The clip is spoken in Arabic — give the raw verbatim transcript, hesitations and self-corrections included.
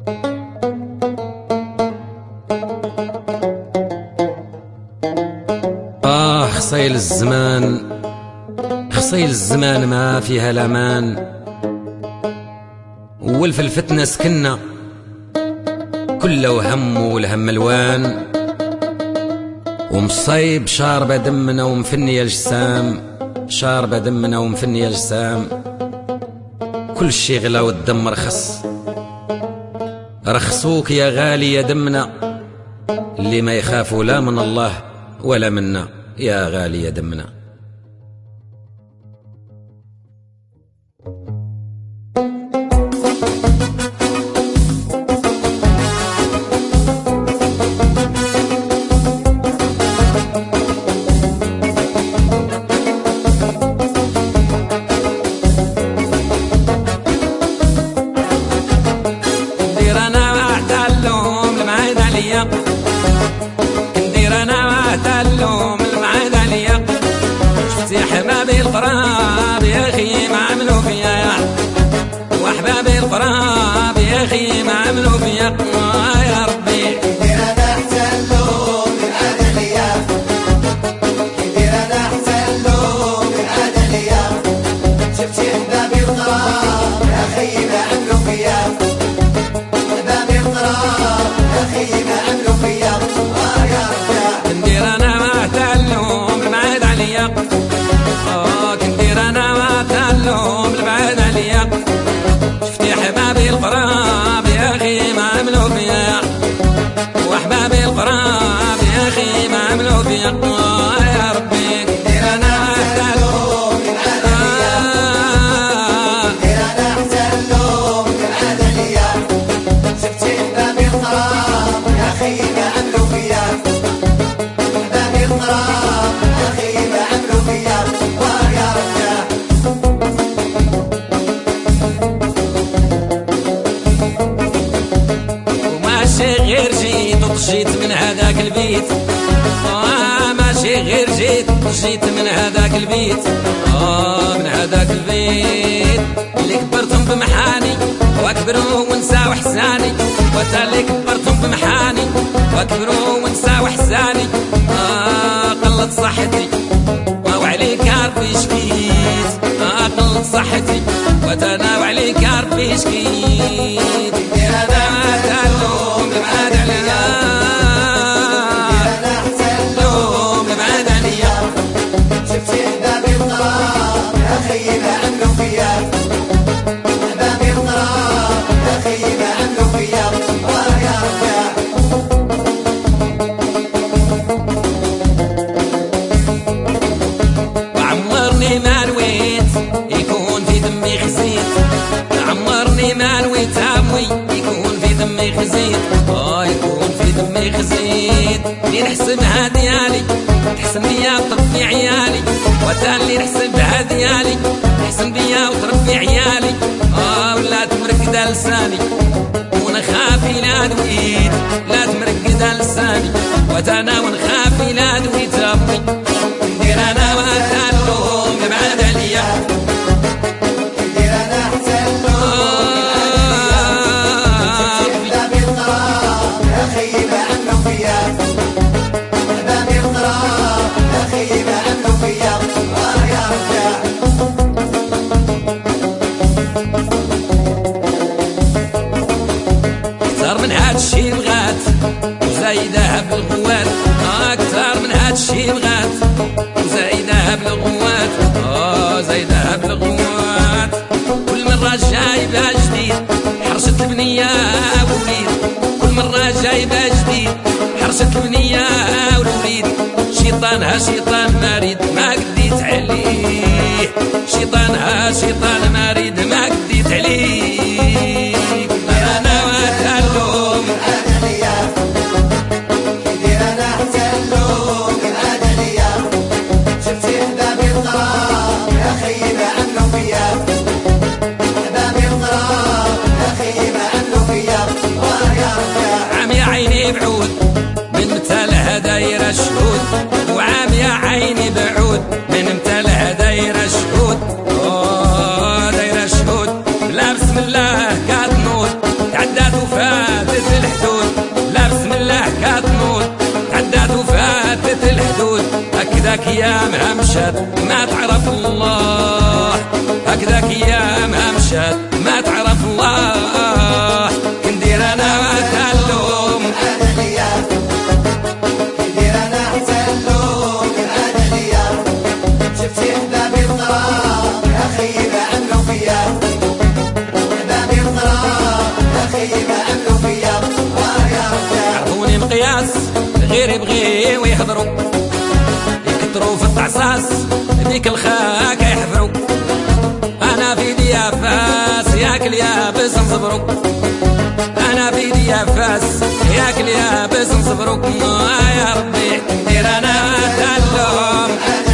آه خصيل الزمان، خصيل الزمان ما فيها الأمان. والف الفتنة سكنة كله هم والهم الوان، ومصيب شاربة دمنا ومفنية الجسام، شاربة دمنا ومفنية الجسام. كل شي غلا والدم رخص، رخصوك يا غالي يا دمنا، اللي ما يخافوا لا من الله ولا منا يا غالي يا دمنا. كندير انا واتعلم المعاد عليا، شفتي حبابي القراب يا اخي ما عملوا فيا، يا واحبابي القراب يا اخي ما عملوا فيا يا ربي. كندير انا احتلهم المعاد عليا، كندير انا احتلهم المعاد عليا، شفتي حبابي القراب يا اخي ما عملوا فيا، حبابي القراب يا اخي ما عملوا فيا. كندير انا واتعلم المعاد عليا، اه كندير انا واتعلم المعاد عليا، شفتي حبابي القراب يا اخي ما عملوا فيا، واحبابي القراب يا اخي ما عملوا فيا يا ربي. كندير انا احتلهم المعاد عليا، كندير انا احتلهم المعاد عليا، شفتي حبابي القراب يا اخي ما عملوا فيا، حبابي القراب يا اخي ما عملوا فيا يا رجال. وماشي غير جيت وطشيت من هذاك البيت، آه ماشي غير جيت وطشيت من هذاك البيت، آه من هذاك البيت اللي كبرتم بمحاني واكبروا ونساو حساني، وتا اللي كبرتم بمحاني واكبروا ونساو حساني، آه قلت صحتي وعليك ربي شكيت، آه قلت صحتي وتنا وعليك ربي شكيت. كندير انا تعلم المعاد عليا، انا احتلهم المعاد عليا، شفتي حبابي القراب يا اخي ما عملوا فيا، حبابي القراب يا اخي ما عملوا فيا يا رجال. وعمرني ما نويت يكون في دمي خزيت، عمرني ما نويت عمي يكون في دمي خزيت، اه يكون في دمي خزيت. اللي نحسبها ديالي تحسن بيا وتربي عيالي، وتا اللي نحسبها ديالي تحسن بيا وتربي عيالي، اه ولا تمرقد لساني ونخافي لا دويت، لا تمرقد لساني وتانا ونخافي لا دويت امي. كندير انا واتعلم المعاد عليا، كندير انا احتلهم حبابي القراب يا اخي ما عملوا فيا، حبابي القراب يا اخي ما عملوا فيا يا رجال. اكثر من هاد الشي بغات وزايدها بالغوات، اكثر من هاد الشي بغات وزايدها بالغوات، اه زايدها بالغوات. كل مرة جايبة جديد حرشت البنية والوليد، كل مرة جايبة جديد حرشت البنية والوليد. شيطانها شيطان مريد ما قديت عليه، شيطانها شيطان مريد ما قديت عليه. انا واتعلم المعاد عليا، كندير انا احتلهم المعاد عليا، شفتي حبابي القراب يا اخي ما عملوا فيا، حبابي القراب يا اخي ما عملوا فيا يا رجال. عام يا عيني بعود من مثالها دايرة شهود، وعام يا عيني بعود من مثالها دايرة شهود، آه دايرة هكذاك ايامها مشات ما تعرف الله، هكذاك ايامها مشات ما تعرف الله. كندير انا تالوم هذا الايام، كندير انا حتى اللوم هذا الايام. شفتي حبابي الغرام يا خيي ما عملوا فيا، حبابي الغرام يا خيي ما عملوا فيا. واه يا رجال عرفوني مقياس غير يبغيو يحضروا، يكتروا في الطعصاص ذيك الخاكة يحفروا. انا في يدي يا فاس ياكل يابس نصبروا، انا في يدي يا فاس ياكل يابس نصبروا. يا ربي ندير انا تالوم